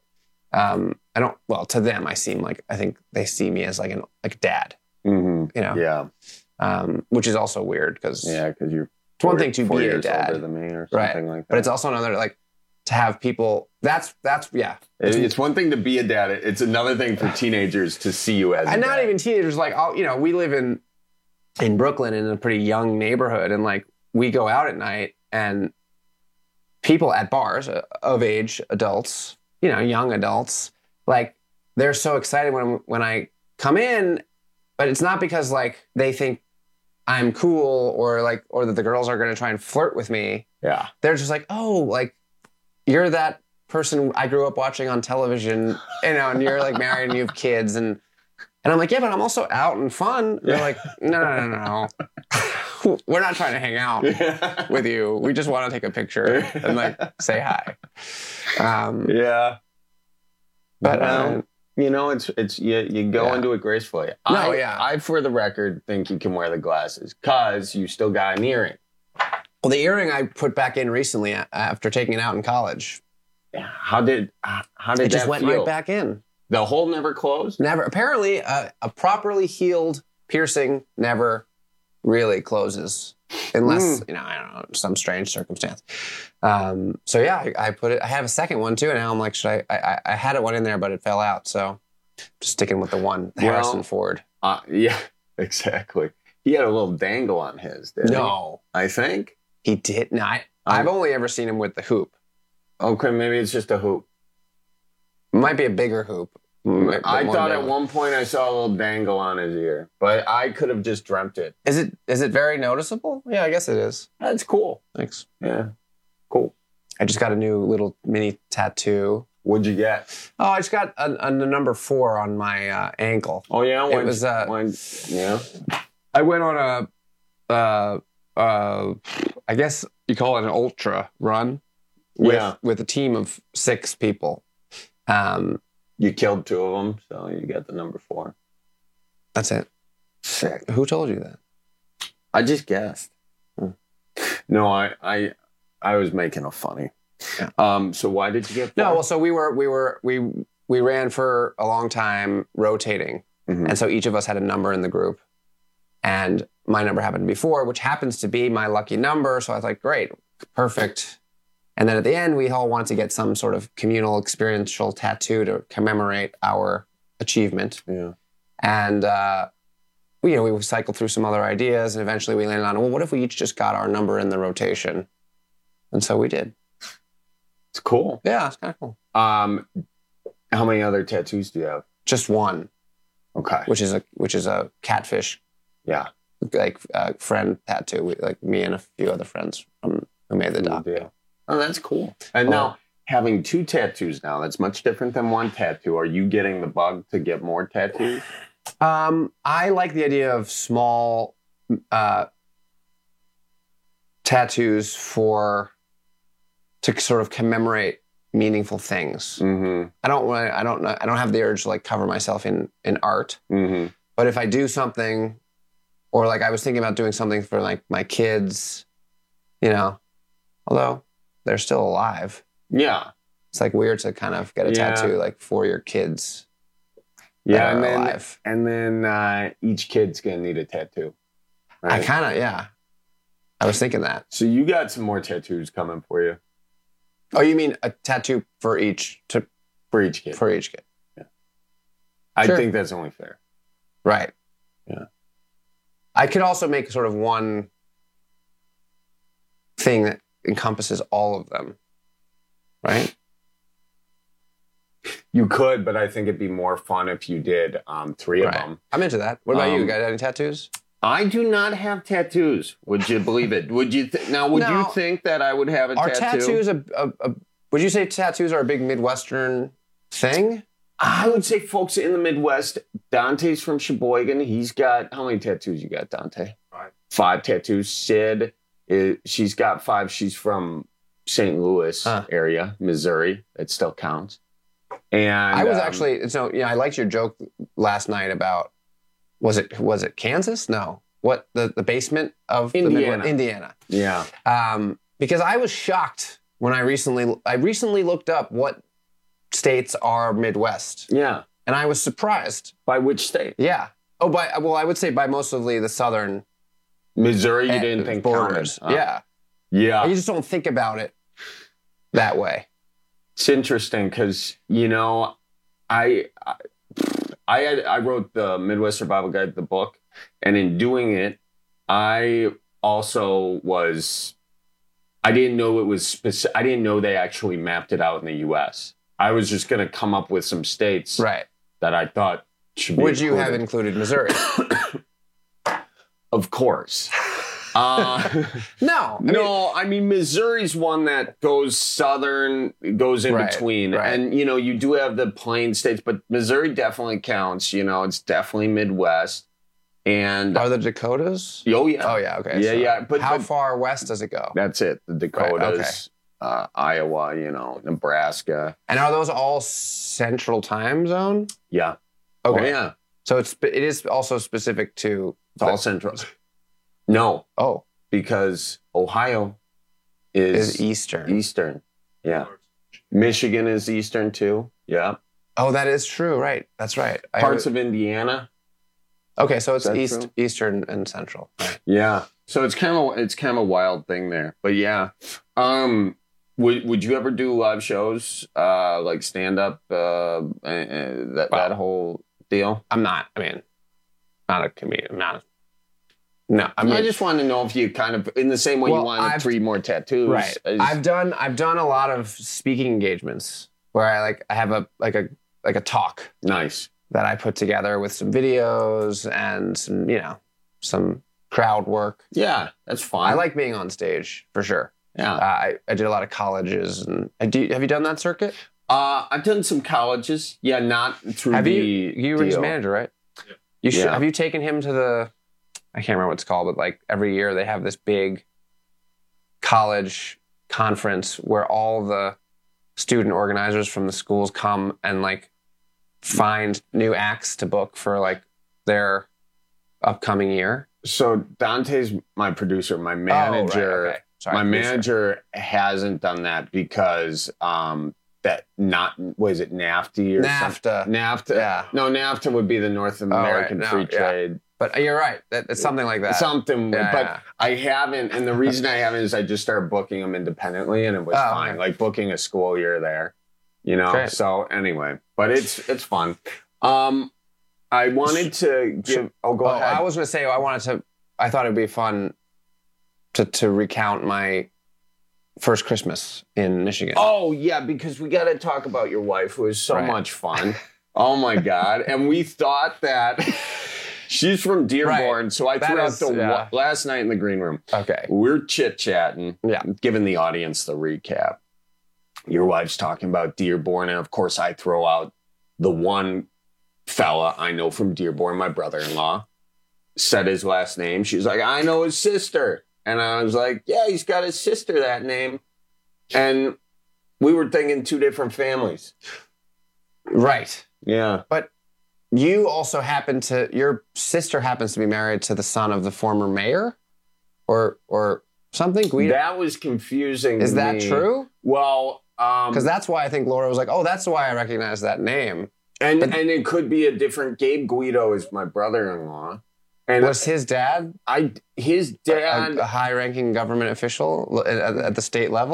to them, I think they see me as like a dad, Yeah. Which is also weird because you're it's one thing to be a older dad than me or something like that. But it's also another like to have people. That's It's one thing to be a dad. It's another thing for teenagers to see you as. And a not dad. even teenagers. Like, we live in Brooklyn in a pretty young neighborhood, and like we go out at night, and people at bars of age adults, young adults, like they're so excited when I come in, but it's not because like they think I'm cool or that the girls are going to try and flirt with me. Yeah. They're just like, oh, like you're that person I grew up watching on television, and you're like married and you have kids. And I'm like, yeah, but I'm also out and fun. They're like, no. We're not trying to hang out with you. We just want to take a picture and like say hi. But it's you go into it gracefully. I, for the record, think you can wear the glasses because you still got an earring. Well, the earring I put back in recently after taking it out in college. Yeah. How did it just went right back in? The hole never closed? Never. Apparently, a properly healed piercing never really closes unless, I don't know, some strange circumstance. I put it, I have a second one too. And now I'm like, I had one in there, but it fell out. So just sticking with the one, Harrison Ford. Yeah, exactly. He had a little dangle on his, didn't he? No. I think. He did not. I've only ever seen him with the hoop. Okay, maybe it's just a hoop. It might be a bigger hoop. I thought at one point I saw a little dangle on his ear, but I could have just dreamt it. Is it very noticeable? Yeah, I guess it is. That's cool. Thanks. Yeah, cool. I just got a new little mini tattoo. What'd you get? Oh, I just got a number 4 on my ankle. Oh yeah, it was. I went on I guess you call it an ultra run with a team of 6 people. You killed 2 of them, so you got the number 4. That's it. Sick. Who told you that? I just guessed. No, I was making a funny. Yeah. So why did you get 4? No, well, so we ran for a long time rotating, and so each of us had a number in the group, and my number happened to be 4, which happens to be my lucky number. So I was like, great, perfect. And then at the end, we all wanted to get some sort of communal experiential tattoo to commemorate our achievement. Yeah. And, we cycled through some other ideas, and eventually we landed on, well, what if we each just got our number in the rotation? And so we did. It's cool. Yeah, it's kind of cool. How many other tattoos do you have? Just one. Okay. Which is a catfish. Yeah. Like friend tattoo. Like me and a few other friends who made the doc. Yeah. Oh, that's cool. And now having 2 tattoos now, that's much different than 1 tattoo. Are you getting the bug to get more tattoos? I like the idea of small tattoos to sort of commemorate meaningful things. Mm-hmm. I don't have the urge to like cover myself in art. Mm-hmm. But if I do something, or like I was thinking about doing something for like my kids, although they're still alive. Yeah. It's like weird to kind of get a tattoo like for your kids. Yeah, alive. and then each kid's gonna need a tattoo. Right? I was thinking that. So you got some more tattoos coming for you. Oh, you mean a tattoo for each kid? For each kid. Yeah. I think that's only fair. Right. Yeah. I could also make sort of one thing that encompasses all of them. Right? You could, but I think it'd be more fun if you did 3 of them. I'm into that. What about you? Got any tattoos? I do not have tattoos. Would you believe it? Would you you think that I would have a tattoo? Are tattoos would you say tattoos are a big Midwestern thing? I would say folks in the Midwest. Dante's from Sheboygan. He's got, how many tattoos you got, Dante? 5 tattoos. Sid, she's got 5. She's from St. Louis area, Missouri. It still counts. And I was actually, I liked your joke last night about, was it Kansas? No. What, the basement of Indiana. Indiana. Yeah. Because I was shocked when I recently looked up what states are Midwest. Yeah. And I was surprised. By which state? Yeah. Oh, I would say by mostly the southern Missouri, you didn't think borders. Counted. Yeah. Yeah. You just don't think about it that way. It's interesting because, I wrote the Midwest Survival Guide, the book, and in doing it, I also I didn't know it was specific. I didn't know they actually mapped it out in the U.S. I was just going to come up with some states that I thought should be Would you have included Missouri? Of course. No. I mean, Missouri's one that goes southern, goes in between. Right. And, you do have the plain states, but Missouri definitely counts. It's definitely Midwest. And are the Dakotas? Oh, yeah. Oh, yeah. Okay. Yeah, so yeah. But how far west does it go? That's it. The Dakotas, Iowa, Nebraska. And are those all central time zone? Yeah. Okay. Oh, yeah. So it is also specific to... It's all central. No. Oh. Because Ohio is Eastern. Eastern. Yeah. Michigan is Eastern too. Yeah. Oh, that is true. Right. That's right. Parts of Indiana. Okay, so it's Eastern and Central. Right. Yeah. So it's kind of a wild thing there. But yeah. Would you ever do live shows, like stand up, that whole deal? I'm not. I mean, not a comedian. I'm not. No, I just want to know if you kind of, in the same way you wanted 3 more tattoos. Right. I've done a lot of speaking engagements where I have a talk. Nice. That I put together with some videos and some crowd work. Yeah, that's fun. I like being on stage for sure. Yeah. I did a lot of colleges and have you done that circuit? I've done some colleges. Yeah, not through you were his manager, right? Yeah. You should. Have you taken him to the? I can't remember what it's called, but like every year they have this big college conference where all the student organizers from the schools come and like find new acts to book for like their upcoming year. So Dante's my producer, my manager. Oh, right. Okay. Sorry, my manager hasn't done that because that was it NAFTA or NAFTA. Something? NAFTA. Yeah. No, NAFTA would be the North American Free Trade. Yeah. But you're right. It's something like that. Something. Yeah, but I haven't, and the reason I haven't is I just started booking them independently, and it was fine. Okay. Like booking a school year there, Great. So anyway, but it's fun. I wanted to give. Go ahead. I was going to say I thought it'd be fun to recount my first Christmas in Michigan. Oh, yeah, because we got to talk about your wife, who is so much fun. Oh, my God. And we thought that she's from Dearborn, so I threw out last night in the green room. Okay. We're chit-chatting, giving the audience the recap. Your wife's talking about Dearborn, and of course I throw out the one fella I know from Dearborn, my brother-in-law, said his last name. She's like, I know his sister. And I was like, yeah, he's got his sister that name. And we were thinking two different families. Right. Yeah. But you also your sister happens to be married to the son of the former mayor? Or something? That was confusing. Is that true? Well, because that's why I think Laura was like, oh, that's why I recognize that name. And it could be a different. Gabe Guido is my brother-in-law. And was his dad? His dad, a high-ranking government official at the state level.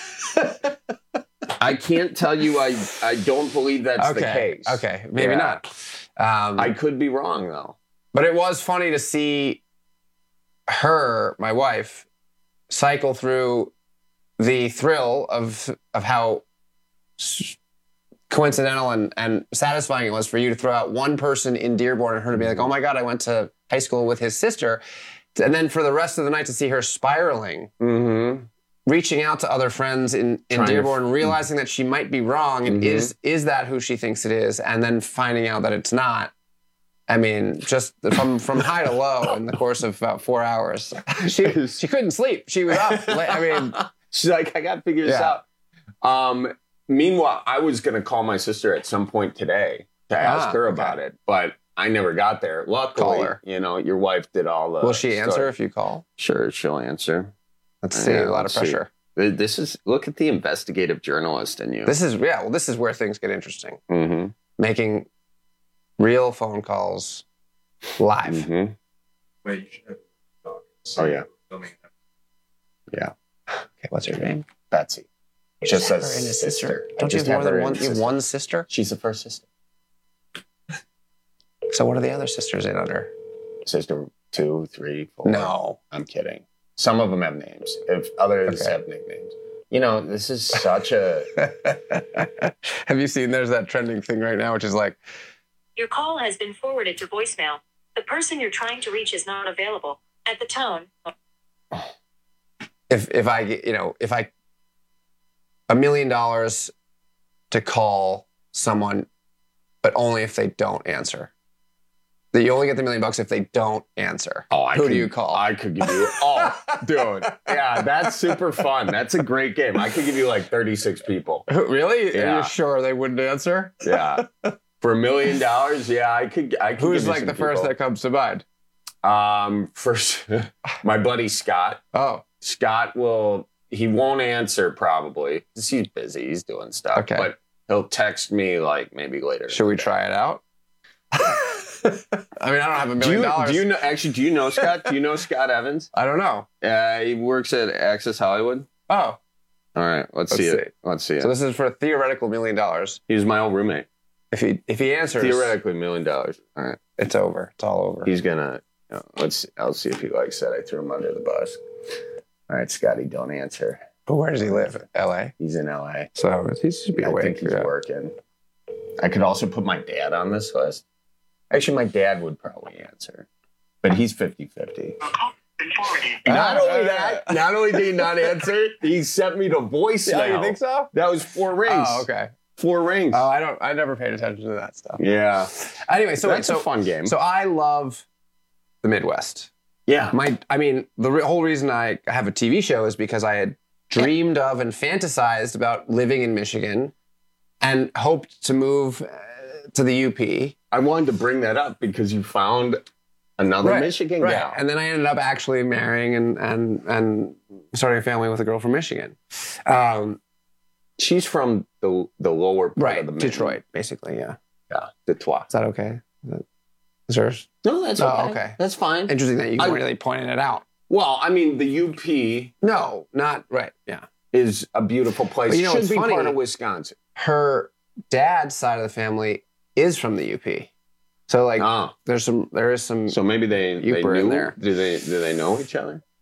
I can't tell you. I don't believe that's the case. Okay, maybe not. I could be wrong though. But it was funny to see her, my wife, cycle through the thrill of how coincidental and satisfying it was for you to throw out one person in Dearborn and her to be like, oh my God, I went to high school with his sister. And then for the rest of the night to see her spiraling, reaching out to other friends in Dearborn, realizing that she might be wrong. And is that who she thinks it is? And then finding out that it's not. I mean, just from high to low in the course of about 4 hours. She couldn't sleep. She was up. I mean, she's like, I got to figure this out. Meanwhile, I was going to call my sister at some point today to ask her about it, but I never got there. Luckily, call her. Your wife did all the... Will she answer if you call? Sure, she'll answer. Let's see, a lot of pressure. Look at the investigative journalist in you. This is where things get interesting. Making real phone calls live. Wait. Oh, yeah. Yeah. Okay, what's her name? Betsy. Just as her and his sister. Don't you have more than one? You have one sister? She's the first sister. So what are the other sisters in under? Sister 2, 3, 4. No. I'm kidding. Some of them have names. If others have nicknames. This is such a... Have you seen there's that trending thing right now, which is like... Your call has been forwarded to voicemail. The person you're trying to reach is not available. At the tone... If I $1 million to call someone, but only if they don't answer. That you only get the $1 million if they don't answer. Who do you call? I could give you... dude. Yeah, that's super fun. That's a great game. I could give you like 36 people. Really? Yeah. Are you sure they wouldn't answer? Yeah. For $1 million, yeah, I could Who's like the first that comes to mind? First, my buddy Scott. Oh. Scott he won't answer probably because he's busy. He's doing stuff. Okay. But he'll text me like maybe later. Should we try it out? I mean, I don't have $1 million. Do you know Scott? Do you know Scott Evans? I don't know. He works at Access Hollywood. Oh. All right. Let's see it. Let's see it. So this is for a theoretical $1 million. He was my old roommate. If he answers. Theoretically $1 million. All right. It's over. It's all over. He's gonna, I'll see if he likes that. I threw him under the bus. All right, Scotty, don't answer. But where does he live? L.A.? He's in L.A. So he should be awake. I think he's working. I could also put my dad on this list. Actually, my dad would probably answer. But he's 50-50. Not only did he not answer, he sent me to voicemail. Yeah, you think so? That was 4 rings. Oh, okay. 4 rings. Oh, I never paid attention to that stuff. Yeah. Anyway, that's a fun game. So I love the Midwest. Yeah. The whole reason I have a TV show is because I had dreamed of and fantasized about living in Michigan and hoped to move to the UP. I wanted to bring that up because you found another Michigan gal. And then I ended up actually marrying and starting a family with a girl from Michigan. She's from the lower part of the Detroit, basically, yeah. Yeah, Detroit. Is that okay? Is yours? No, that's okay. Oh, okay. That's fine. Interesting that you weren't really pointing it out. Well, I mean, the UP... No, not... Right, yeah. ...is a beautiful place. But Should be part of Wisconsin. Her dad's side of the family is from the UP. So, like, there is some... So maybe they knew in there. Do they know each other?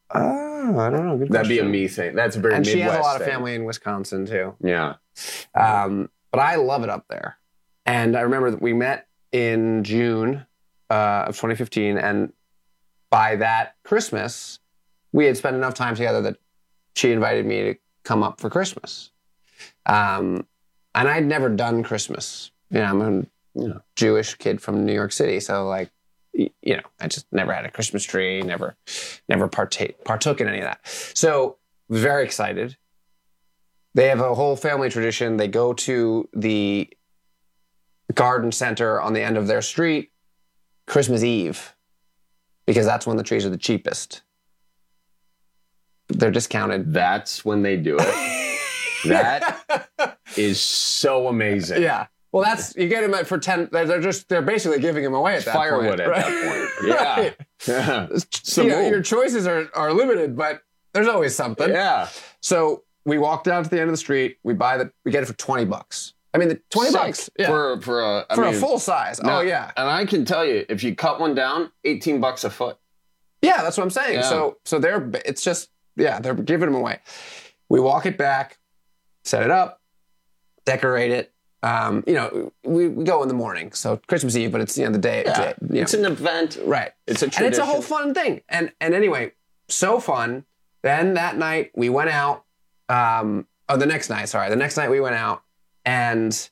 I don't know. Good That'd be a question. me thing. That's a very And Midwest she has a lot of thing. family in Wisconsin too. Yeah. But I love it up there. And I remember that we met in June of 2015, and by that Christmas, we had spent enough time together that she invited me to come up for Christmas. And I'd never done Christmas. You know, I'm a Jewish kid from New York City, so like, you know, I just never had a Christmas tree, never partook in any of that. So I was very excited. They have a whole family tradition. They go to the garden center on the end of their street Christmas Eve, because that's when the trees are the cheapest. They're discounted. That's when they do it. That is so amazing. Yeah. Well, you get them for 10. They're basically giving them away at that Firewood point. at that point. Yeah. Right. Yeah. Your choices are limited, but there's always something. Yeah. So we walk down to the end of the street. We get it for $20. I mean, the $20 yeah. for a full size. No, oh yeah. And I can tell you, if you cut one down, $18 a foot. Yeah, that's what I'm saying. Yeah. So they're giving them away. We walk it back, set it up, decorate it. You know, we go in the morning, so Christmas Eve, but it's the day. Yeah. It's an event, right? It's a tradition, and it's a whole fun thing. And anyway, so fun. Then that night we went out. The next night we went out, and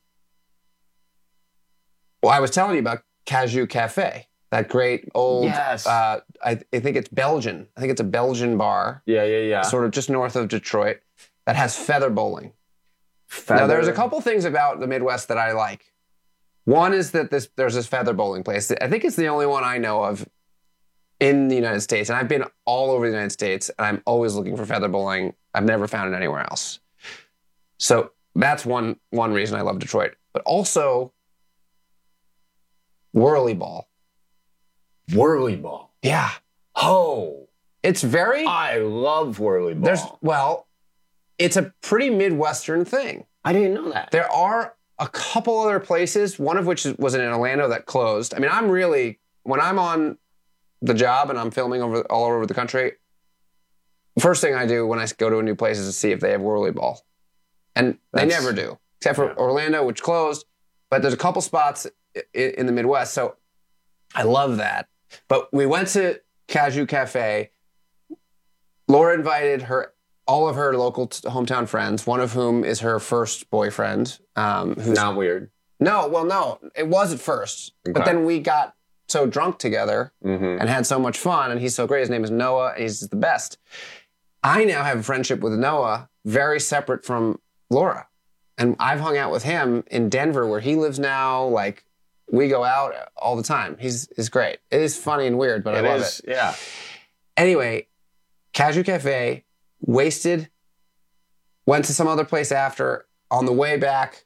I was telling you about Cashew Cafe, that great old. Yes. I think it's Belgian. I think it's a Belgian bar. Yeah. Sort of just north of Detroit, that has feather bowling. Now, there's a couple things about the Midwest that I like. One is that there's this feather bowling place. I think it's the only one I know of in the United States. And I've been all over the United States, and I'm always looking for feather bowling. I've never found it anywhere else. So that's one reason I love Detroit. But also, whirly ball. Whirly ball. Yeah. Oh. It's very... I love whirly ball. It's a pretty Midwestern thing. I didn't know that. There are a couple other places, one of which was in Orlando that closed. I mean, when I'm on the job and I'm filming all over the country, first thing I do when I go to a new place is to see if they have whirly ball. And they never do, except for Orlando, which closed. But there's a couple spots in the Midwest, so I love that. But we went to Cashew Cafe. Laura invited all of her local hometown friends, one of whom is her first boyfriend. Who's not weird. No, it was at first. Okay. But then we got so drunk together and had so much fun, and he's so great. His name is Noah, and he's the best. I now have a friendship with Noah, very separate from Laura. And I've hung out with him in Denver, where he lives now. Like, we go out all the time. He's great. It is funny and weird, but I love it. Yeah. Anyway, Cashew Cafe, wasted, went to some other place after, on the way back,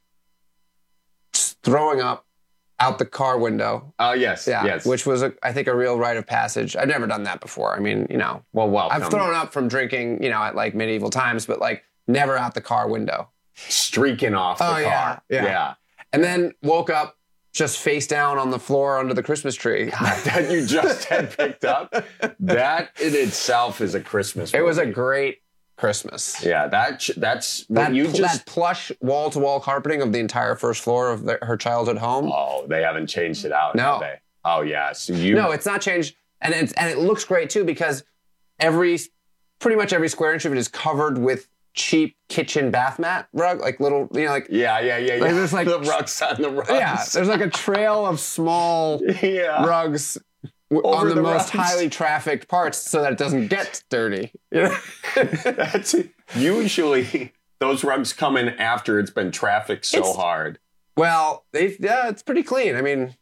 just throwing up out the car window. Oh, yes, yes. Which was, I think, a real rite of passage. I've never done that before. I mean, welcome. I've thrown up from drinking, at like medieval times, but like never out the car window. Streaking off the car. Yeah. And then woke up just face down on the floor under the Christmas tree. That you just had picked up. That in itself is a Christmas movie. It was a great Christmas. Yeah, that's that plush wall-to-wall carpeting of the entire first floor of her childhood home. Oh, they haven't changed it out, have they? Oh, yeah. So No, it's not changed. And it looks great, too, because pretty much every square inch of it is covered with cheap kitchen bath mat rug, like little, like... Yeah. Like there's like... the rugs on the rugs. Yeah, there's like a trail of small rugs on the most highly trafficked parts so that it doesn't get dirty. That's usually those rugs come in after it's been trafficked so hard. Well, it's pretty clean. I mean,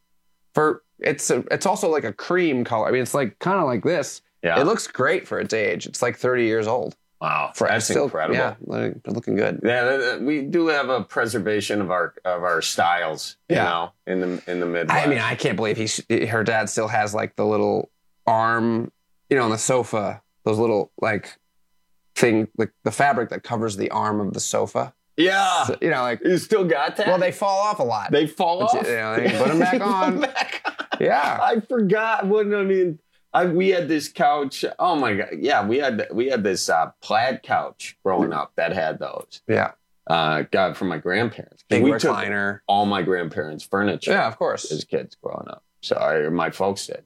it's also like a cream color. I mean, it's like kind of like this. Yeah. It looks great for its age. It's like 30 years old. Wow, that's incredible. Yeah, they're looking good. Yeah, we do have a preservation of our styles, in the Midwest. I mean, I can't believe her dad still has like the little arm, on the sofa, those little like thing, like the fabric that covers the arm of the sofa. Yeah, so, like you still got that. Well, they fall off a lot. They fall off. They put them back on. Yeah, I forgot. I We had this couch. Oh my God. Yeah, we had this plaid couch growing up that had those. Yeah. Got from my grandparents. Big we recliner. Took all my grandparents' furniture. Yeah, of course. As kids growing up. So my folks did.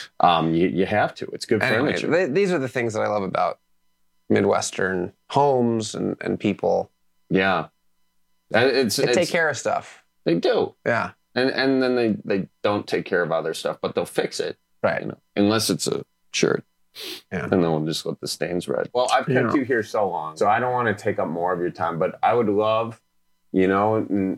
You have to. It's good furniture. These are the things that I love about Midwestern homes and people. Yeah. They take care of stuff. They do. Yeah. And then they don't take care of other stuff, but they'll fix it. Right. Unless it's a shirt. Yeah. And then we'll just let the stains red. Well, I've kept you here so long, so I don't want to take up more of your time, but I would love, do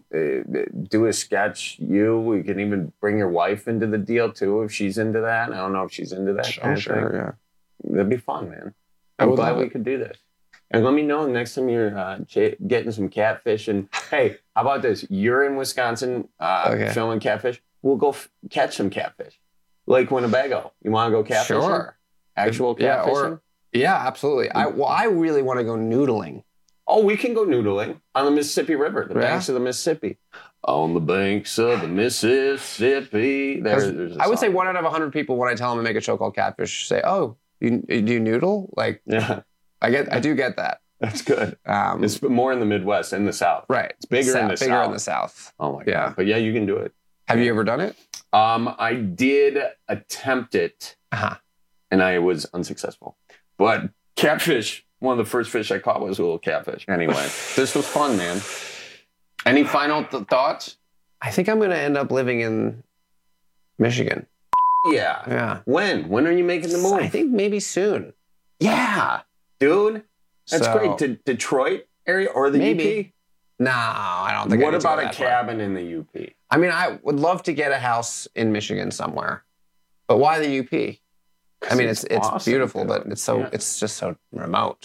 a sketch. We can even bring your wife into the deal too, if she's into that. I don't know if she's into that. I'm sure, yeah. That'd be fun, man. I'm glad we could do this. And let me know next time you're getting some catfish. And hey, how about this? You're in Wisconsin filming catfish. We'll go catch some catfish. Lake Winnebago. You want to go catfishing? Sure. Actual catfishing? Yeah, absolutely. I really want to go noodling. Oh, we can go noodling on the Mississippi River, the banks of the Mississippi. On the banks of the Mississippi. I would say 1 out of 100 people, when I tell them to make a show called Catfish, say, "Oh, do you noodle?" Like, yeah, I do get that. That's good. It's more in the Midwest and the South. Right. It's bigger in the South. Bigger in the South. Oh my God. But yeah, you can do it. Have you ever done it? I did attempt it, and I was unsuccessful. But catfish, one of the first fish I caught was a little catfish. Anyway, this was fun, man. Any final thoughts? I think I'm going to end up living in Michigan. Yeah. Yeah. When are you making the move? I think maybe soon. Yeah. Dude, that's great. To Detroit area or the UP? No, I don't think. What about a cabin in the UP? I mean, I would love to get a house in Michigan somewhere, but why the UP? I mean, it's awesome, beautiful, but it's just so remote.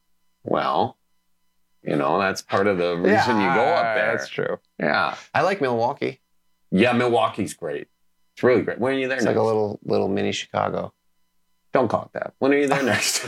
Well, that's part of the reason you go up there. That's true. Yeah, I like Milwaukee. Yeah, Milwaukee's great. It's really great. When are you there? It's next? Like a little mini Chicago. Don't call it that. When are you there next?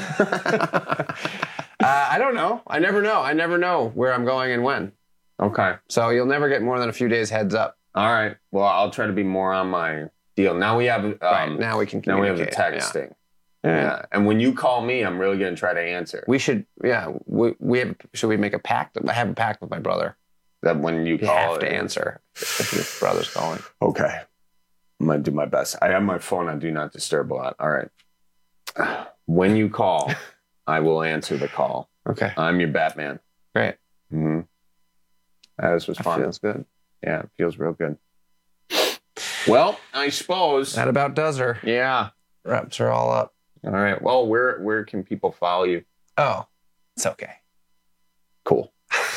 I don't know. I never know where I'm going and when. Okay. So you'll never get more than a few days heads up. All right. Well, I'll try to be more on my deal. Now we have now we can now we have the texting. Yeah. And when you call me, I'm really going to try to answer. We should. Yeah. Should we make a pact? I have a pact with my brother that when you call, have to answer if your brother's calling. Okay. I'm going to do my best. I have my phone on Do Not Disturb a lot. All right. When you call, I will answer the call. Okay. I'm your Batman. Great. Mm-hmm. This was fun. Feels good. Yeah, it feels real good. Well, I suppose that about does her. Yeah. Reps are all up. All right. Well, where can people follow you? Oh, it's okay. Cool.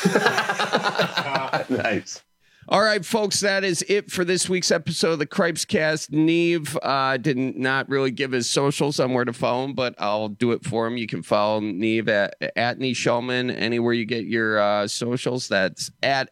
Nice. All right, folks, that is it for this week's episode of the Cripes Cast. Neve did not really give his socials somewhere to follow him, but I'll do it for him. You can follow Neve at Neve Schulman, anywhere you get your socials. That's at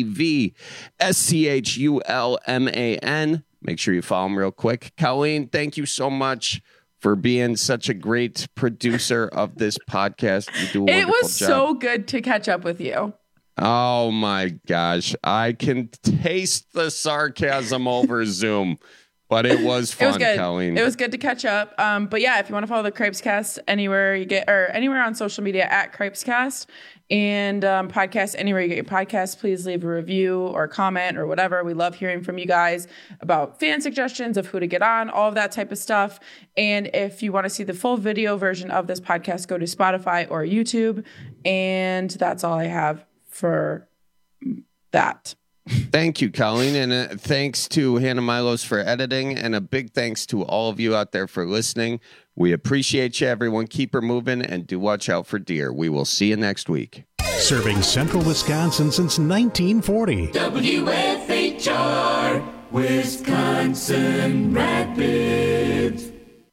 NEVSCHULMAN. Make sure you follow him real quick. Colleen, thank you so much for being such a great producer of this podcast. You do a wonderful It was job. so good to catch up with you. Oh my gosh. I can taste the sarcasm over Zoom, but it was fun, It was good. Colleen. It was good to catch up. But yeah, if you want to follow the Cripes Cast anywhere you get, or anywhere on social media at Cripes Cast, and podcast anywhere you get your podcasts, please leave a review or comment or whatever. We love hearing from you guys about fan suggestions of who to get on, all of that type of stuff. And if you want to see the full video version of this podcast, go to Spotify or YouTube. And that's all I have for that. Thank you, Colleen. And thanks to Hannah Milos for editing. And a big thanks to all of you out there for listening. We appreciate you, everyone. Keep her moving and do watch out for deer. We will see you next week. Serving Central Wisconsin since 1940. WFHR, Wisconsin Rapids.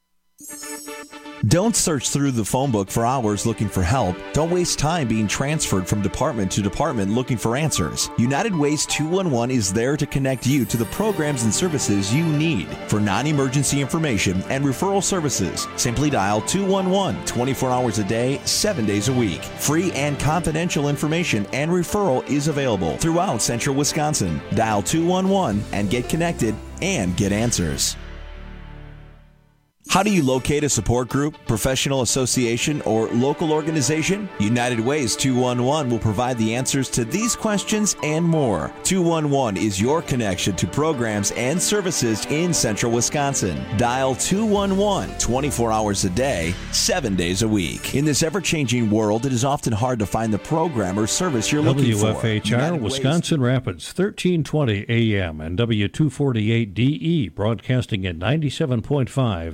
Don't search through the phone book for hours looking for help. Don't waste time being transferred from department to department looking for answers. United Ways 211 is there to connect you to the programs and services you need. For non-emergency information and referral services, simply dial 211 24 hours a day, 7 days a week. Free and confidential information and referral is available throughout Central Wisconsin. Dial 211 and get connected and get answers. How do you locate a support group, professional association, or local organization? United Ways 211 will provide the answers to these questions and more. 211 is your connection to programs and services in central Wisconsin. Dial 211 24 hours a day, 7 days a week. In this ever-changing world, it is often hard to find the program or service you're looking for. WFHR, Wisconsin Rapids, 1320 AM and W248DE, broadcasting at 97.5